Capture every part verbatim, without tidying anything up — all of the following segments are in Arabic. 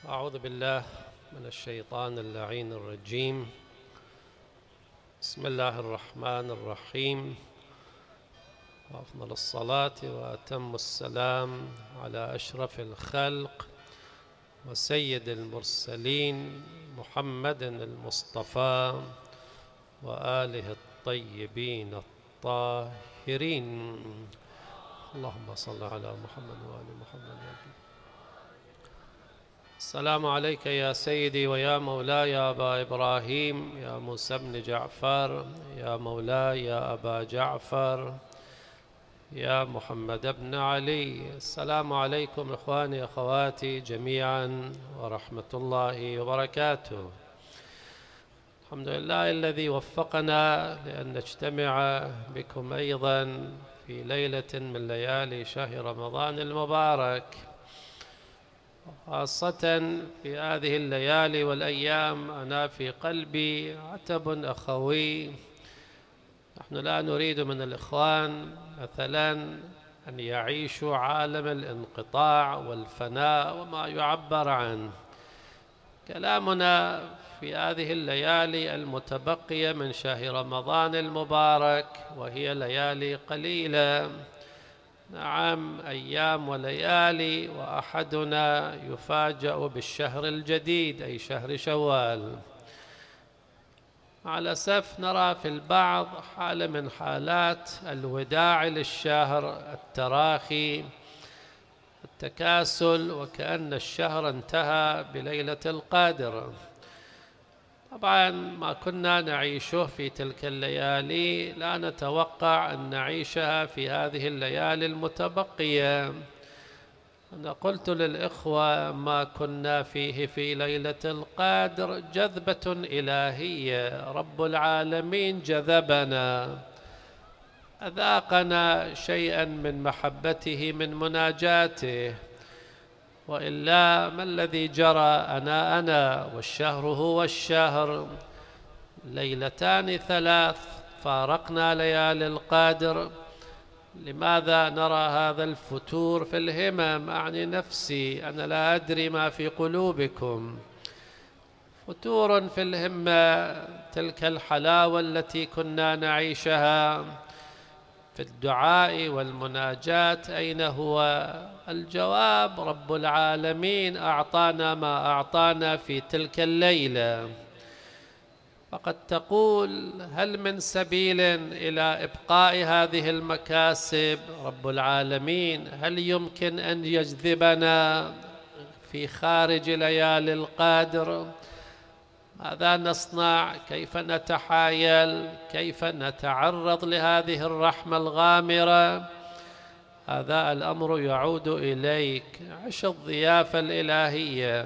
أعوذ بالله من الشيطان اللعين الرجيم. بسم الله الرحمن الرحيم، وأفضل الصلاة وأتم السلام على أشرف الخلق وسيد المرسلين محمد المصطفى وآله الطيبين الطاهرين. اللهم صل على محمد وآل محمد. السلام عليك يا سيدي ويا مولاي يا أبا إبراهيم، يا موسى بن جعفر، يا مولاي يا أبا جعفر، يا محمد بن علي. السلام عليكم إخواني أخواتي جميعا ورحمة الله وبركاته. الحمد لله الذي وفقنا لأن نجتمع بكم أيضا في ليلة من ليالي شهر رمضان المبارك، خاصة في هذه الليالي والأيام. أنا في قلبي عتب أخوي. نحن لا نريد من الإخوان مثلا أن يعيشوا عالم الانقطاع والفناء وما يعبر عنه. كلامنا في هذه الليالي المتبقية من شهر رمضان المبارك، وهي ليالي قليلة، نعم أيام وليالي، وأحدنا يفاجأ بالشهر الجديد أي شهر شوال. مع الأسف نرى في البعض حالة من حالات الوداع للشهر، التراخي، التكاسل، وكأن الشهر انتهى بليلة القدر. طبعا ما كنا نعيشه في تلك الليالي لا نتوقع أن نعيشها في هذه الليالي المتبقية. أنا قلت للإخوة ما كنا فيه في ليلة القدر جذبة إلهية، رب العالمين جذبنا، أذاقنا شيئا من محبته من مناجاته، وإلا ما الذي جرى؟ أنا أنا والشهر هو الشهر، ليلتان ثلاث فارقنا ليالي القدر. لماذا نرى هذا الفتور في الهمم؟ أعني نفسي، أنا لا أدري ما في قلوبكم. فتور في الهمة، تلك الحلاوة التي كنا نعيشها في الدعاء والمناجاة أين هو؟ الجواب رب العالمين أعطانا ما أعطانا في تلك الليلة. فقد تقول هل من سبيل إلى إبقاء هذه المكاسب؟ رب العالمين هل يمكن أن يجذبنا في خارج ليالي القدر؟ ماذا نصنع؟ كيف نتحايل؟ كيف نتعرض لهذه الرحمة الغامرة؟ هذا الأمر يعود إليك. عش الضيافة الإلهية،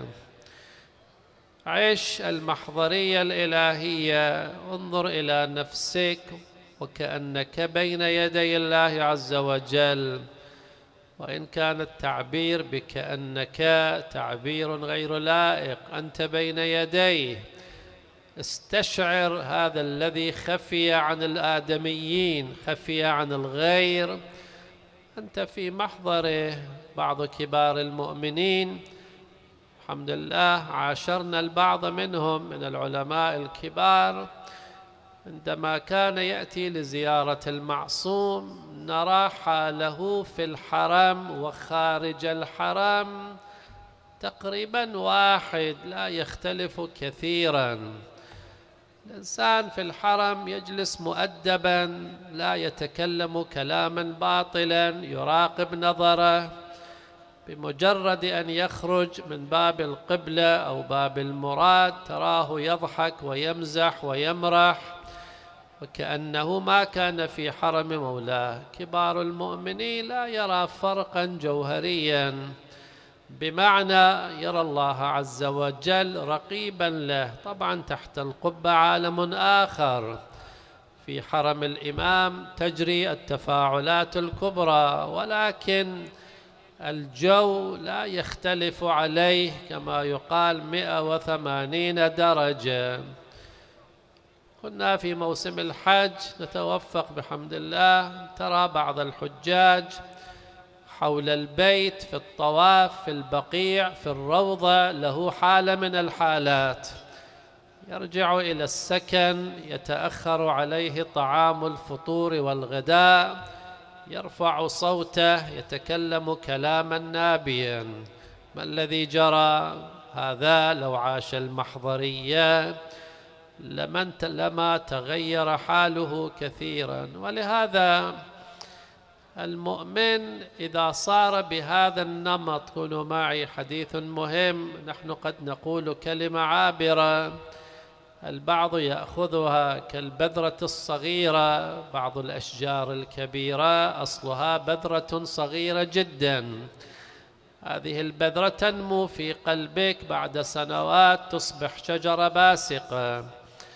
عش المحضرية الإلهية، انظر إلى نفسك وكأنك بين يدي الله عز وجل. وإن كان التعبير بكأنك تعبير غير لائق، أنت بين يديه. استشعر هذا الذي خفي عن الآدميين، خفي عن الغير، أنت في محضره. بعض كبار المؤمنين الحمد لله عاشرنا البعض منهم من العلماء الكبار، عندما كان يأتي لزيارة المعصوم نرى حاله في الحرم وخارج الحرم تقريبا واحد، لا يختلف كثيرا. الإنسان في الحرم يجلس مؤدبا، لا يتكلم كلاما باطلا، يراقب نظره. بمجرد أن يخرج من باب القبلة أو باب المراد تراه يضحك ويمزح ويمرح وكأنه ما كان في حرم مولاه. كبار المؤمنين لا يرى فرقا جوهريا، بمعنى يرى الله عز وجل رقيبا له. طبعا تحت القبة عالم آخر، في حرم الإمام تجري التفاعلات الكبرى، ولكن الجو لا يختلف عليه كما يقال مئة وثمانين درجة. كنا في موسم الحج نتوفق بحمد الله، ترى بعض الحجاج حول البيت، في الطواف، في البقيع، في الروضة، له حالة من الحالات. يرجع إلى السكن، يتأخر عليه طعام الفطور والغداء، يرفع صوته، يتكلم كلاما نابيا. ما الذي جرى؟ هذا لو عاش المحضرية لمن لما تغير حاله كثيرا. ولهذا المؤمن إذا صار بهذا النمط، كونوا معي حديث مهم، نحن قد نقول كلمة عابرة، البعض يأخذها كالبذرة الصغيرة، بعض الأشجار الكبيرة أصلها بذرة صغيرة جدا، هذه البذرة تنمو في قلبك، بعد سنوات تصبح شجرة باسقة.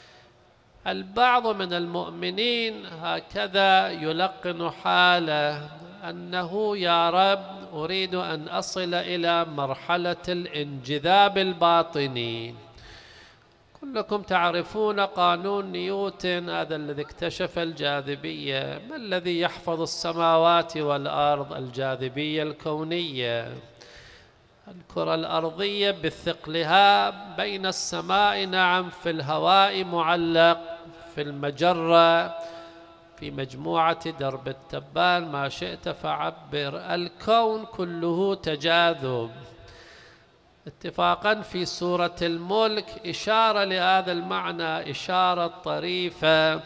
البعض من المؤمنين هكذا يلقن حاله أنه يا رب أريد أن أصل إلى مرحلة الانجذاب الباطني. كلكم تعرفون قانون نيوتن، هذا الذي اكتشف الجاذبية. ما الذي يحفظ السماوات والأرض؟ الجاذبية الكونية. الكرة الأرضية بثقلها بين السماء، نعم، في الهواء معلق، في المجرة، في مجموعة درب التبان، ما شئت فعبر. الكون كله تجاذب. اتفاقا في سورة الملك إشارة لهذا المعنى، إشارة طريفة.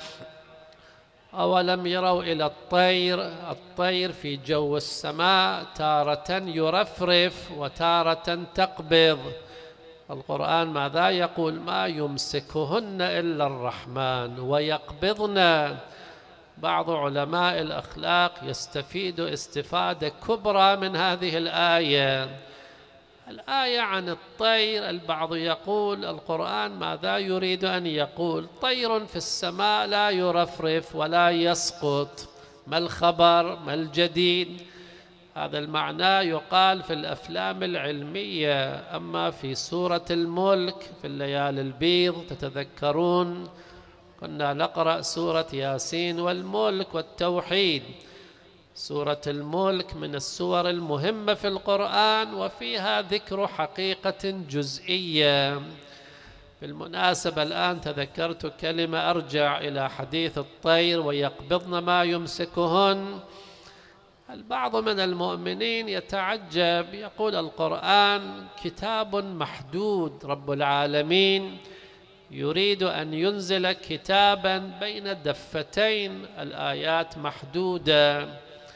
أولم يروا إلى الطير، الطير في جو السماء تارة يرفرف وتارة تقبض. القرآن ماذا يقول؟ ما يمسكهن إلا الرحمن ويقبضن. بعض علماء الأخلاق يستفيد استفادة كبرى من هذه الآية. الآية عن الطير، البعض يقول القرآن ماذا يريد أن يقول؟ طير في السماء لا يرفرف ولا يسقط، ما الخبر؟ ما الجديد؟ هذا المعنى يقال في الأفلام العلمية. أما في سورة الملك في الليالي البيض، تتذكرون كنا نقرأ سورة ياسين والملك والتوحيد. سورة الملك من السور المهمة في القرآن، وفيها ذكر حقيقة جزئية. بالمناسبة الآن تذكرت كلمة، أرجع إلى حديث الطير ويقبضن ما يمسكهن. البعض من المؤمنين يتعجب، يقول القرآن كتاب محدود، رب العالمين يريد أن ينزل كتابا بين دفتين، الآيات محدودة.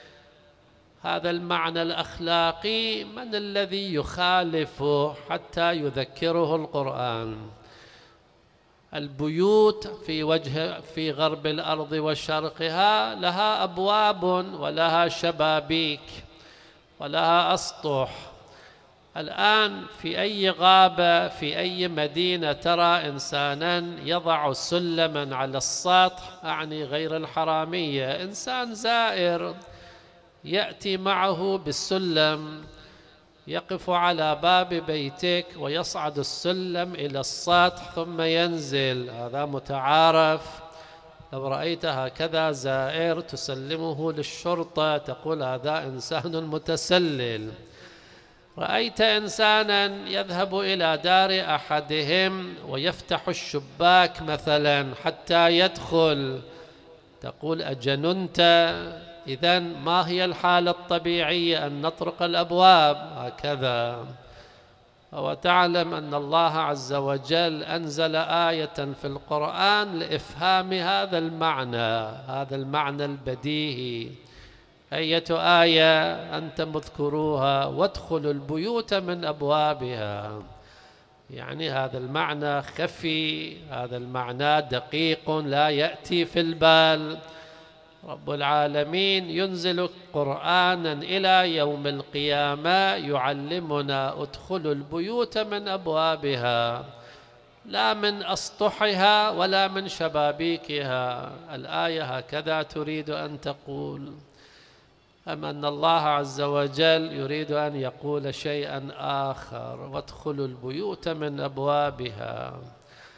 هذا المعنى الأخلاقي من الذي يخالفه حتى يذكره القرآن؟ البيوت في وجه في غرب الأرض وشرقها لها أبواب ولها شبابيك ولها أسطح. الآن في أي غابة، في أي مدينة ترى إنسانا يضع سلما على السطح، أعني غير الحرامية، إنسان زائر يأتي معه بالسلم، يقف على باب بيتك ويصعد السلم إلى السطح ثم ينزل، هذا متعارف. لو رأيت هكذا زائر تسلمه للشرطة، تقول هذا إنسان متسلل. رأيت إنسانا يذهب إلى دار أحدهم ويفتح الشباك مثلا حتى يدخل، تقول أجننت؟ إذن ما هي الحالة الطبيعية؟ أن نطرق الأبواب هكذا. وتعلم أن الله عز وجل أنزل آية في القرآن لإفهام هذا المعنى، هذا المعنى البديهي. أية آية أنتم اذكروها وادخلوا البيوت من أبوابها. يعني هذا المعنى خفي، هذا المعنى دقيق لا يأتي في البال. رب العالمين ينزل قرآنا إلى يوم القيامة يعلمنا ادخلوا البيوت من أبوابها، لا من أسطحها ولا من شبابيكها. الآية هكذا تريد أن تقول، أم أن الله عز وجل يريد أن يقول شيئا آخر؟ وادخلوا البيوت من أبوابها.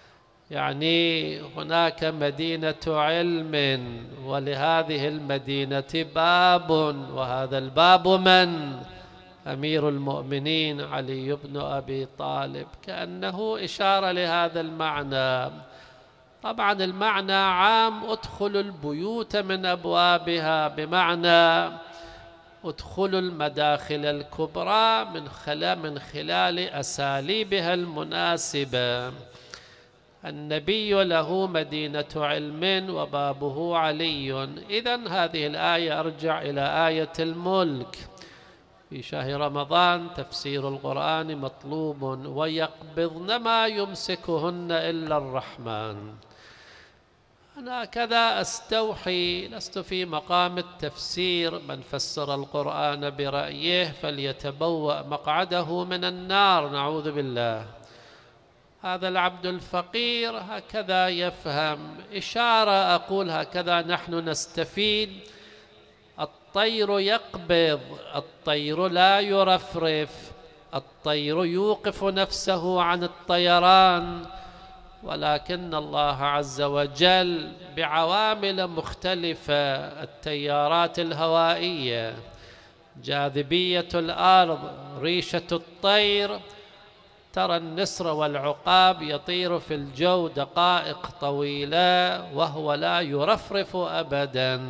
يعني هناك مدينة علم، ولهذه المدينة باب، وهذا الباب من؟ أمير المؤمنين علي بن أبي طالب، كأنه إشارة لهذا المعنى. طبعا المعنى عام، ادخلوا البيوت من أبوابها، بمعنى ادخلوا المداخل الكبرى من خلال من خلال أساليبها المناسبة. النبي له مدينة علم وبابه علي. إذن هذه الآية أرجع إلى آية الملك. في شهر رمضان تفسير القرآن مطلوب، ويقبضن ما يمسكهن إلا الرحمن. أنا كذا أستوحي، لست في مقام التفسير. من فسر القرآن برأيه فليتبوأ مقعده من النار، نعوذ بالله. هذا العبد الفقير هكذا يفهم، إشارة أقول هكذا نحن نستفيد. الطير يقبض، الطير لا يرفرف، الطير يوقف نفسه عن الطيران، ولكن الله عز وجل بعوامل مختلفة، التيارات الهوائية، جاذبية الأرض، ريشة الطير. ترى النسر والعقاب يطير في الجو دقائق طويلة وهو لا يرفرف أبداً.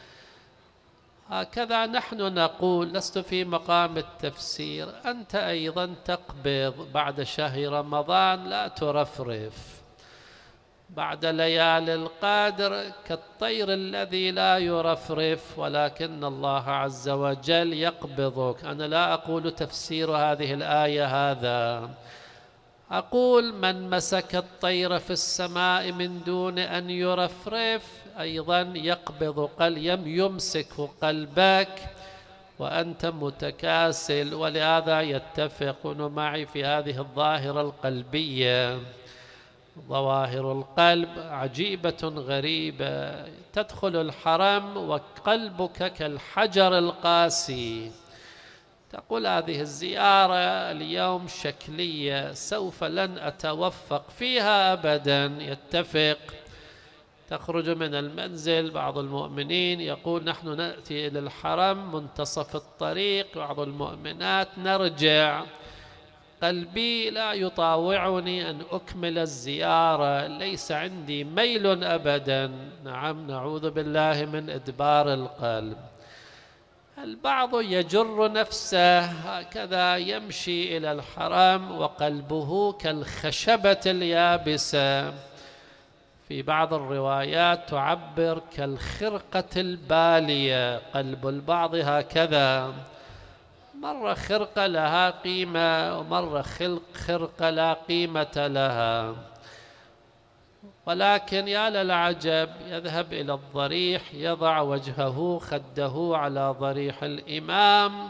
هكذا نحن نقول، لست في مقام التفسير. أنت أيضا تقبض بعد شهر رمضان، لا ترفرف. بعد ليالي القدر كالطير الذي لا يرفرف، ولكن الله عز وجل يقبضك. أنا لا أقول تفسير هذه الآية هذا، أقول من مسك الطير في السماء من دون أن يرفرف أيضا يقبض قلب، يمسك قلبك وأنت متكاسل. ولهذا يتفقون معي في هذه الظاهرة القلبية. ظواهر القلب عجيبة غريبة. تدخل الحرم وقلبك كالحجر القاسي. تقول هذه الزيارة اليوم شكلية، سوف لن أتوفق فيها أبدا. يتفق. تخرج من المنزل، بعض المؤمنين يقول نحن نأتي إلى الحرم منتصف الطريق، بعض المؤمنات نرجع. قلبي لا يطاوعني أن أكمل الزيارة، ليس عندي ميل أبدا. نعم، نعوذ بالله من إدبار القلب. البعض يجر نفسه هكذا يمشي إلى الحرم وقلبه كالخشبة اليابسة. في بعض الروايات تعبر كالخرقة البالية. قلب البعض هكذا، مرة خرقة لها قيمة ومرة خرقة لا قيمة لها. ولكن يا للعجب، يذهب إلى الضريح، يضع وجهه خده على ضريح الإمام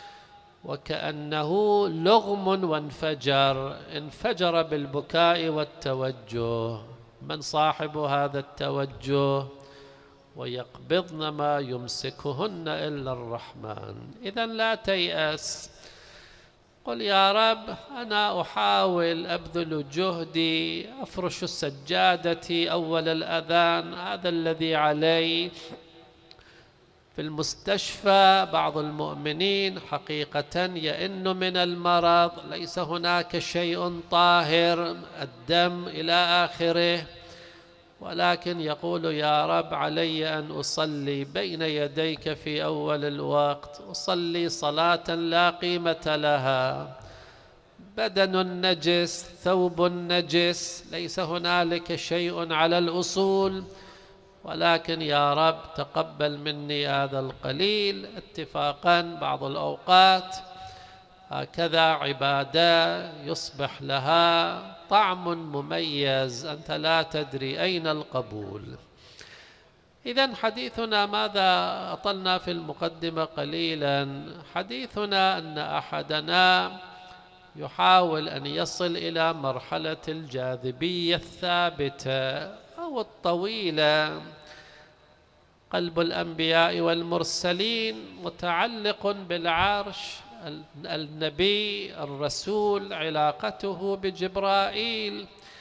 وكأنه لغم وانفجر، انفجر بالبكاء والتوجه. من صاحب هذا التوجه؟ ويقبضن ما يمسكهن إلا الرحمن. إذن لا تيأس، قل يا رب أنا أحاول أبذل جهدي، أفرش سجادتي أول الأذان، هذا الذي علي. في المستشفى بعض المؤمنين حقيقة يئن من المرض، ليس هناك شيء طاهر، الدم إلى آخره، ولكن يقول يا رب علي أن أصلي بين يديك في أول الوقت، أصلي صلاة لا قيمة لها. بدن نجس، ثوب نجس، ليس هنالك شيء على الأصول، ولكن يا رب تقبل مني هذا القليل. اتفاقا بعض الأوقات هكذا عبادة يصبح لها طعم مميز، أنت لا تدري أين القبول. إذن حديثنا، ماذا أطلنا في المقدمة قليلا؟ حديثنا أن أحدنا يحاول أن يصل إلى مرحلة الجاذبية الثابتة أو الطويلة. قلب الأنبياء والمرسلين متعلق بالعرش، النبي الرسول علاقته بجبرائيل،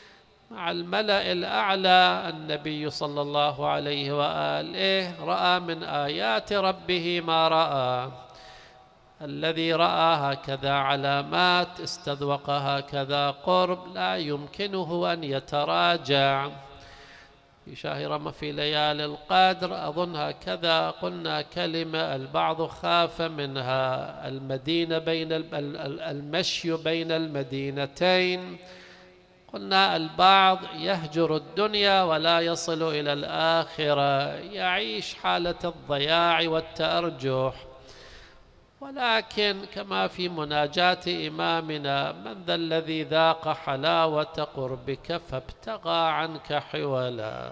مع الملأ الأعلى. النبي صلى الله عليه وآله رأى من آيات ربه ما رأى. الذي رأى هكذا علامات، استذوق هكذا قرب، لا يمكنه أن يتراجع. في شهر في ليالي القدر أظن هكذا قلنا كلمة البعض خاف منها، المدينة بين المشي بين المدينتين. قلنا البعض يهجر الدنيا ولا يصل إلى الآخرة، يعيش حالة الضياع والتأرجح. ولكن كما في مناجاة إمامنا: من ذا الذي ذاق حلاوة قربك فابتغى عنك حولا.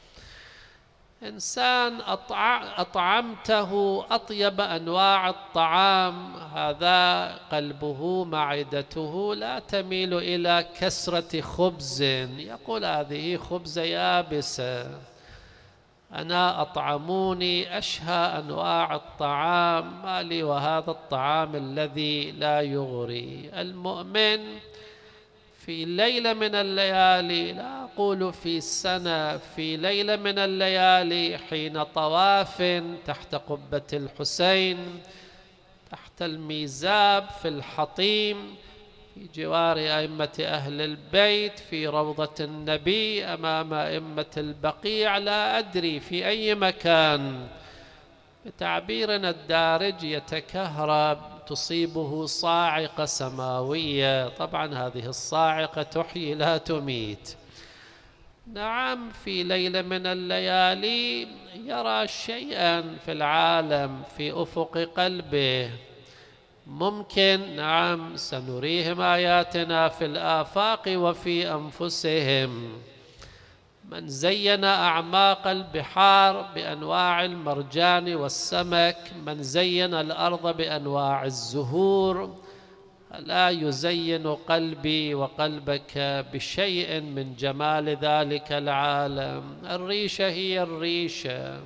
إنسان أطعمته أطيب أنواع الطعام، هذا قلبه معدته لا تميل إلى كسرة خبز، يقول هذه خبز يابسة. أنا أطعموني أشهى أنواع الطعام، ما لي وهذا الطعام الذي لا يغري. المؤمن في ليلة من الليالي، لا أقول في سنة، في ليلة من الليالي حين طواف تحت قبة الحسين، تحت الميزاب في الحطيم، في جوار أئمة أهل البيت، في روضة النبي، أمام أئمة البقيع، لا أدري في أي مكان، بتعبيرنا الدارج يتكهرب، تصيبه صاعقة سماوية. طبعا هذه الصاعقة تحيي لا تميت. نعم، في ليلة من الليالي يرى شيئا في العالم في أفق قلبه. ممكن، نعم، سنريهم آياتنا في الآفاق وفي أنفسهم. من زين أعماق البحار بأنواع المرجان والسمك، من زين الأرض بأنواع الزهور، ألا يزين قلبي وقلبك بشيء من جمال ذلك العالم؟ الريشة هي الريشة،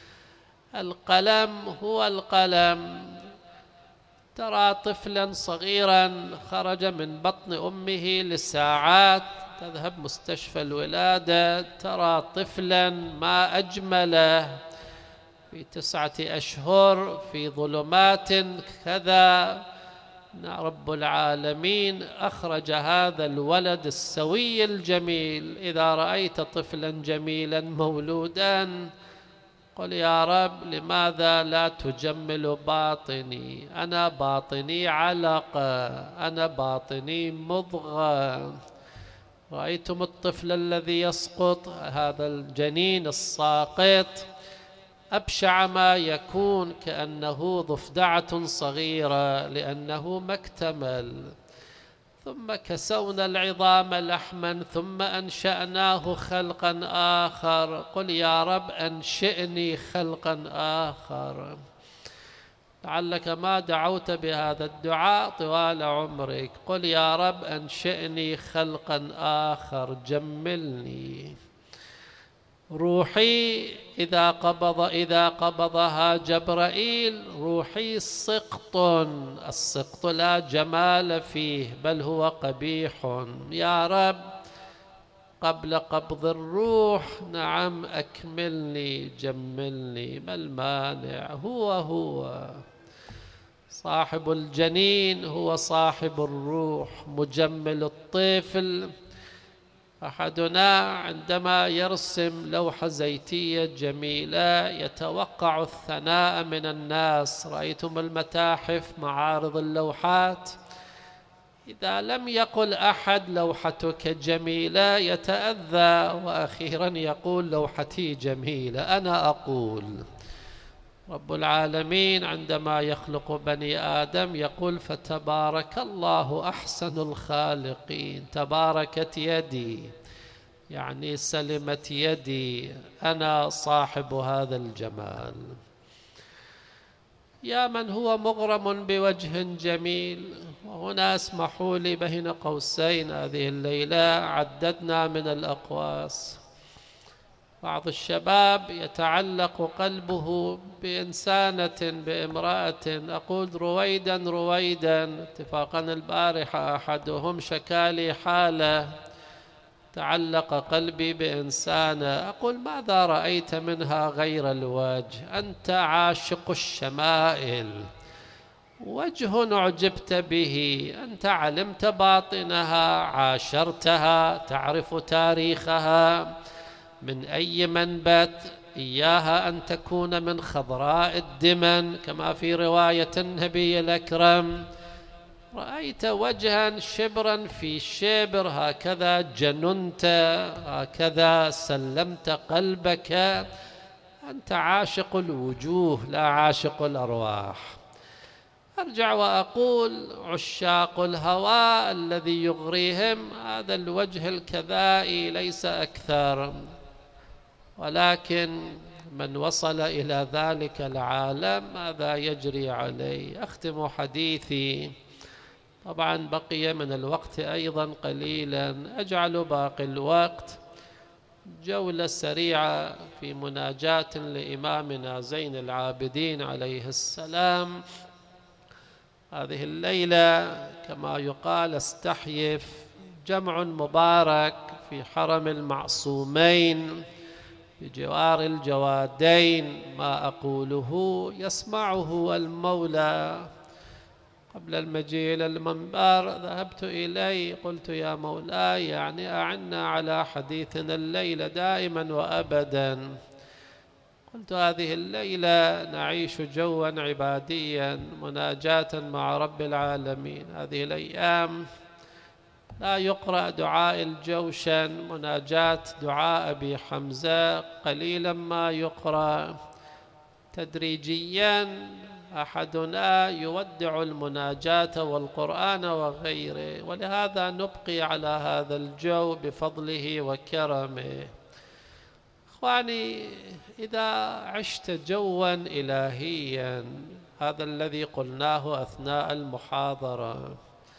القلم هو القلم. ترى طفلا صغيرا خرج من بطن أمه لساعات، تذهب مستشفى الولادة، ترى طفلا ما أجمله في تسعة أشهر في ظلمات كذا. رب العالمين أخرج هذا الولد السوي الجميل. إذا رأيت طفلا جميلا مولودا قل: يا رب لماذا لا تجمل باطني؟ أنا باطني علقة، أنا باطني مضغة. رأيتم الطفل الذي يسقط، هذا الجنين الساقط أبشع ما يكون، كأنه ضفدعة صغيرة لأنه ما اكتمل. ثم كسونا العظام لحما ثم أنشأناه خلقا آخر. قل: يا رب أنشئني خلقا آخر. لعلك ما دعوت بهذا الدعاء طوال عمرك. قل: يا رب أنشئني خلقا آخر، جملني. روحي إذا قبض إذا قبضها جبرائيل، روحي سقط، السقط لا جمال فيه بل هو قبيح. يا رب قبل قبض الروح، نعم، أكملني، جملني، ما المانع؟ هو هو صاحب الجنين، هو صاحب الروح، مجمل الطفل. أحدنا عندما يرسم لوحة زيتية جميلة يتوقع الثناء من الناس. رأيتم المتاحف، معارض اللوحات، إذا لم يقل أحد لوحتك جميلة يتأذى، وأخيرا يقول لوحتي جميلة. أنا أقول رب العالمين عندما يخلق بني آدم يقول: فتبارك الله أحسن الخالقين. تباركت يدي يعني سلمت يدي، أنا صاحب هذا الجمال. يا من هو مغرم بوجه جميل. وهنا اسمحوا لي بين قوسين، هذه الليلة عددنا من الأقواس. بعض الشباب يتعلق قلبه بإنسانة، بامرأة، أقول رويدا رويدا. اتفاقا البارحة أحدهم شكالي حالة، تعلق قلبي بإنسانة أقول ماذا رأيت منها غير الوجه؟ أنت عاشق الشمائل، وجه أعجبت به، أنت علمت باطنها، عاشرتها، تعرف تاريخها من أي منبت، إياها أن تكون من خضراء الدمن كما في رواية النبي الأكرم. رأيت وجها شبرا في شبر، هكذا جننت، هكذا سلمت قلبك. أنت عاشق الوجوه لا عاشق الأرواح. أرجع وأقول عشاق الهوى الذي يغريهم هذا الوجه الكذائي ليس أكثر، ولكن من وصل إلى ذلك العالم ماذا يجري عليه. أختم حديثي، طبعا بقي من الوقت أيضا قليلا، أجعل باقي الوقت جولة سريعة في مناجاة لإمامنا زين العابدين عليه السلام. هذه الليلة كما يقال استحيف جمع مبارك في حرم المعصومين بجوار الجوادين، ما أقوله يسمعه المولى. قبل المجيء إلى المنبر ذهبت إليه قلت يا مولاي يعني أعنا على حديثنا الليلة دائما وأبدا. قلت هذه الليلة نعيش جوا عباديا مناجاة مع رب العالمين، هذه الأيام لا يقرأ دعاء الجوشن، مناجاة دعاء أبي حمزة قليلا ما يقرأ. تدريجيا أحدنا يودع المناجاة والقرآن وغيره، ولهذا نبقي على هذا الجو بفضله وكرمه. إخواني، إذا عشت جوا إلهيا، هذا الذي قلناه أثناء المحاضرة،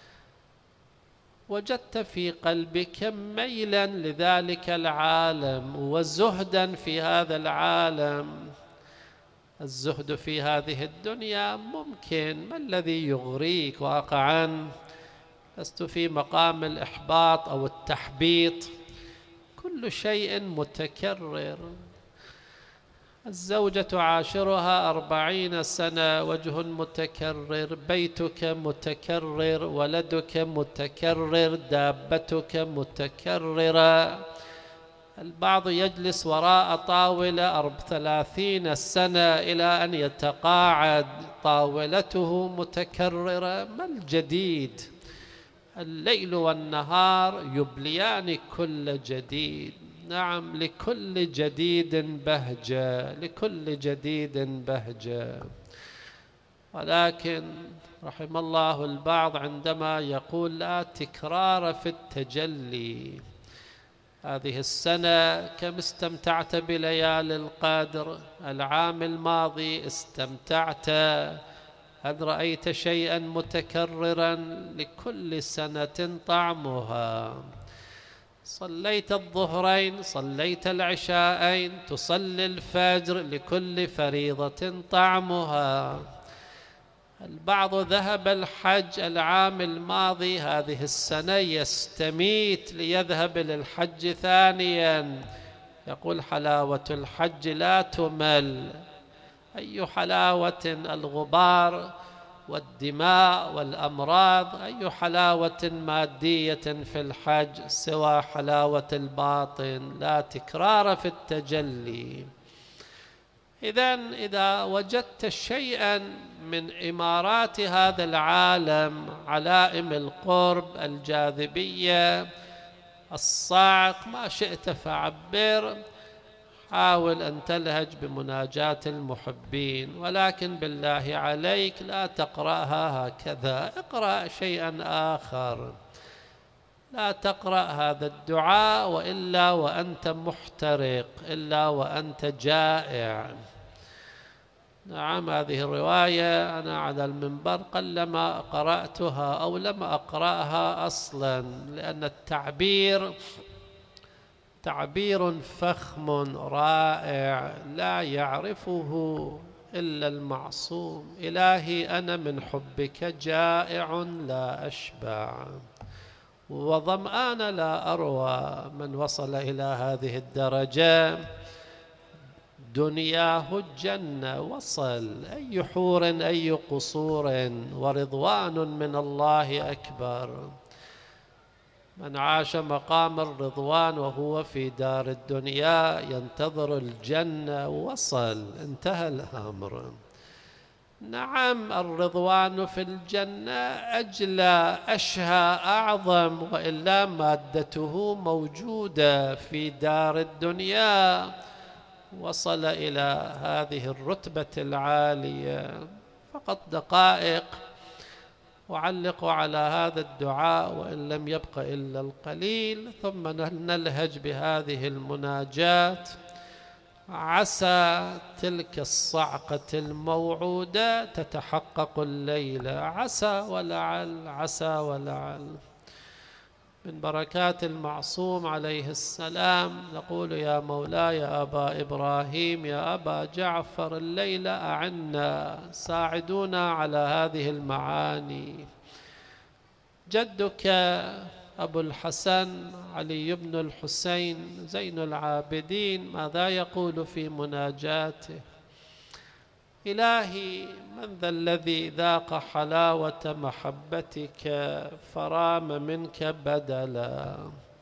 وجدت في قلبك ميلا لذلك العالم وزهدا في هذا العالم. الزهد في هذه الدنيا ممكن، ما الذي يغريك واقعا؟ لست في مقام الإحباط أو التحبيط، كل شيء متكرر. الزوجة تعاشرها أربعين سنة وجه متكرر، بيتك متكرر، ولدك متكرر، دابتك متكررة. البعض يجلس وراء طاولة أرب ثلاثين سنة إلى أن يتقاعد، طاولته متكررة. ما الجديد؟ الليل والنهار يبليان كل جديد. نعم، لكل جديد بهجة، لكل جديد بهجة. ولكن رحم الله البعض عندما يقول لا تكرار في التجلي. هذه السنة كم استمتعت بليالي القدر؟ العام الماضي استمتعت؟ هل رأيت شيئا متكررا؟ لكل سنة طعمها. صليت الظهرين، صليت العشاءين، تصلي الفجر، لكل فريضة طعمها. البعض ذهب الحج العام الماضي، هذه السنة يستميت ليذهب للحج ثانيا، يقول حلاوة الحج لا تمل. أي حلاوة الغبار والدماء والأمراض، أي حلاوة مادية في الحج سوى حلاوة الباطن. لا تكرار في التجلي. إذن إذا وجدت شيئا من إمارات هذا العالم، علائم القرب، الجاذبية، الصعق، ما شئت فعبر، حاول أن تلهج بمناجاة المحبين. ولكن بالله عليك لا تقرأها هكذا، اقرأ شيئا آخر. لا تقرأ هذا الدعاء وإلا وأنت محترق، إلا وأنت جائع. نعم، هذه الرواية أنا على المنبر قلما قرأتها أو لم أقرأها أصلا، لأن التعبير تعبير فخم رائع لا يعرفه إلا المعصوم. إلهي أنا من حبك جائع لا أشبع، وظمآن لا أروى. من وصل إلى هذه الدرجة دنياه الجنة وصل. أي حور أي قصور ورضوان من الله أكبر. من عاش مقام الرضوان وهو في دار الدنيا ينتظر الجنة وصل، انتهى الأمر. نعم الرضوان في الجنة أجلى أشهى أعظم، وإلا مادته موجودة في دار الدنيا. وصل إلى هذه الرتبة العالية. فقط دقائق أعلق على هذا الدعاء وإن لم يبق إلا القليل، ثم نلهج بهذه المناجات. عسى تلك الصعقة الموعودة تتحقق الليلة، عسى ولعل، عسى ولعل. من بركات المعصوم عليه السلام نقول: يا مولاي يا أبا إبراهيم يا أبا جعفر، الليلة أعنا، ساعدونا على هذه المعاني. جدك أبو الحسن علي بن الحسين زين العابدين ماذا يقول في مناجاته؟ إلهي من ذا الذي ذاق حلاوة محبتك فرام منك بدلا.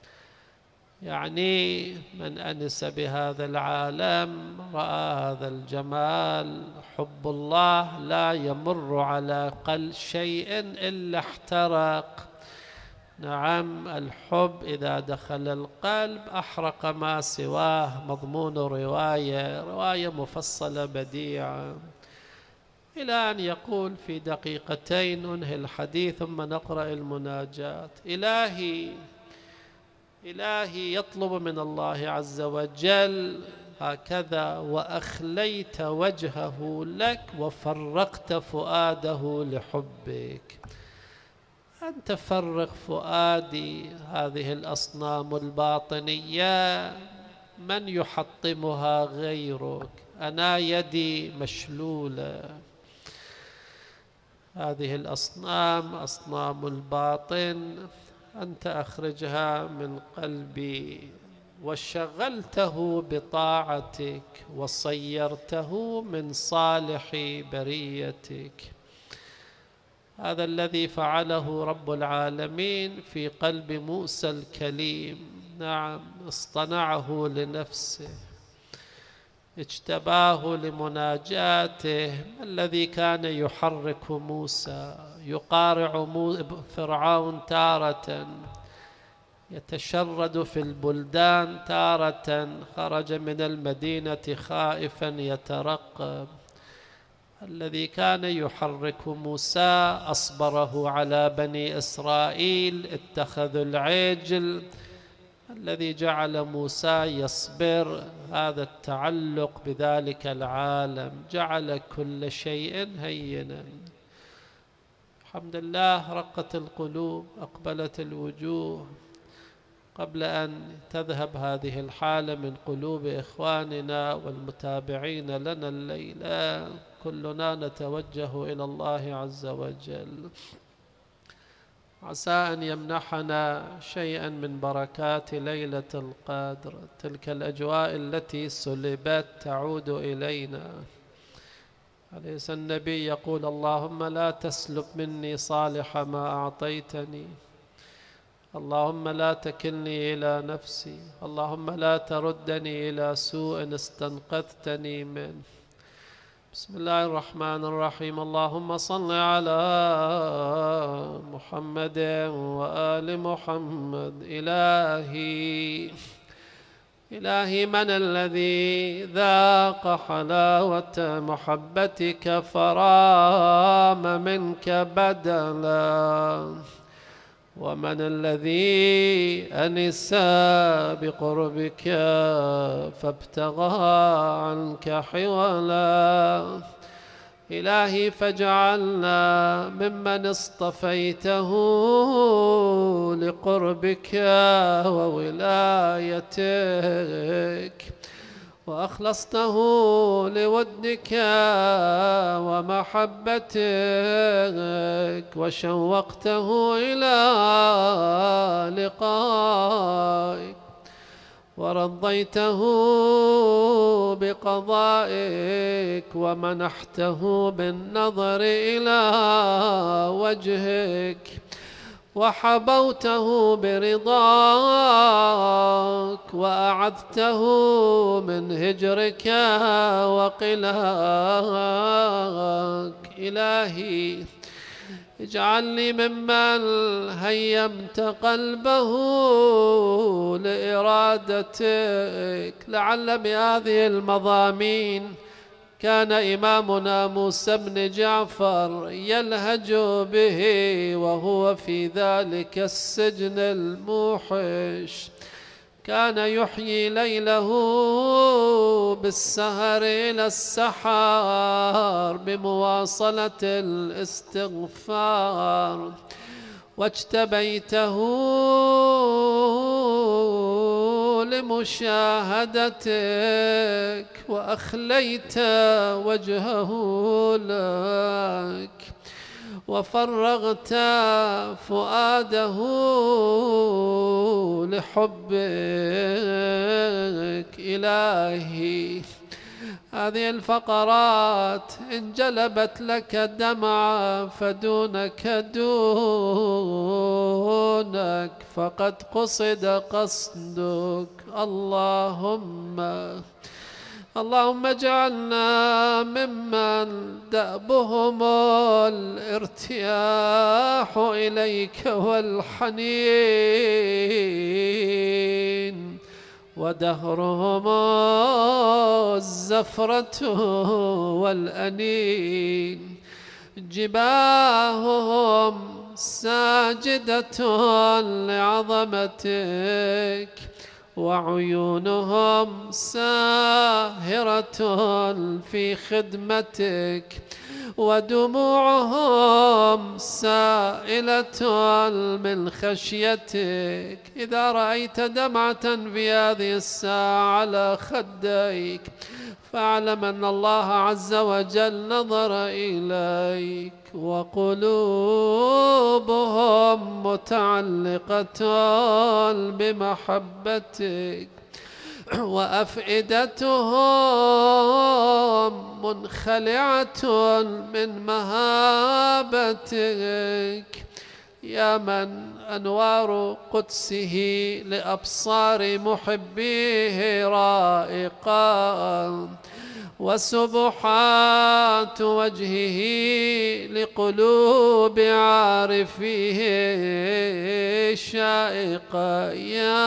يعني من أنس بهذا العالم رأى هذا الجمال. حب الله لا يمر على قل شيء إلا احترق. نعم الحب إذا دخل القلب أحرق ما سواه. مضمون رواية رواية مفصلة بديعة، إلى أن يقول في دقيقتين أنهي الحديث ثم نقرأ المناجات: إلهي إلهي يطلب من الله عز وجل هكذا: وأخليت وجهه لك وفرقت فؤاده لحبك. أن تفرق فؤادي هذه الأصنام الباطنية، من يحطمها غيرك؟ أنا يدي مشلولة. هذه الأصنام أصنام الباطن أنت أخرجها من قلبي، وشغلته بطاعتك وصيرته من صالح بريتك. هذا الذي فعله رب العالمين في قلب موسى الكليم. نعم اصطنعه لنفسه، اجتباه لمناجاته. الذي كان يحرك موسى يقارع فرعون تارة، يتشرد في البلدان تارة، خرج من المدينة خائفا يترقب. الذي كان يحرك موسى أصبره على بني إسرائيل، اتخذوا العجل. الذي جعل موسى يصبر هذا التعلق بذلك العالم، جعل كل شيء هينا. الحمد لله رقت القلوب، أقبلت الوجوه. قبل أن تذهب هذه الحالة من قلوب إخواننا والمتابعين لنا الليلة، كلنا نتوجه إلى الله عز وجل، عسى أن يمنحنا شيئا من بركات ليلة القدر، تلك الأجواء التي سلبت تعود إلينا. أليس النبي يقول: اللهم لا تسلب مني صالح ما أعطيتني، اللهم لا تكلني إلى نفسي، اللهم لا تردني إلى سوء استنقذتني منه. بسم الله الرحمن الرحيم. اللهم صل على محمد وآل محمد. إلهي إلهي من الذي ذاق حلاوة محبتك فرام منك بدلا، ومن الذي أنس بقربك فابتغى عنك حولا. إلهي فاجعلنا ممن اصطفيته لقربك وولايتك، وأخلصته لودك ومحبتك وشوقته إلى لقائك ورضيته بقضائك ومنحته بالنظر إلى وجهك وحبوته برضاك وأعذته من هجرك وقلاك. إلهي اجعلني ممن هيمت قلبه لإرادتك. لعل بهذه المضامين كان إمامنا موسى بن جعفر يلهج به وهو في ذلك السجن الموحش. كان يحيي ليله بالسهر إلى السحر بمواصلة الاستغفار. واجتبيته لمشاهدتك وأخليت وجهه لك وفرغت فؤاده لحبك. إلهي هذه الفقرات انجلبت لك دمعة فدونك دونك فقد قصد قصدك. اللهم اللهم اجعلنا ممن دأبهم الارتياح إليك والحنين ودهرهم الزفرة والأنين. جباههم ساجدة لعظمتك وعيونهم ساهرة في خدمتك ودموعهم سائلة من خشيتك. إذا رأيت دمعة في هذه الساعة على خديك فاعلم أن الله عز وجل نظر إليك وقلوبهم متعلقة بمحبتك وأفئدتهم منخلعة من مهابتك. يا من أنوار قدسه لأبصار محبيه رائقة وسبحات وجهه لقلوب عارفيه شائقة. يا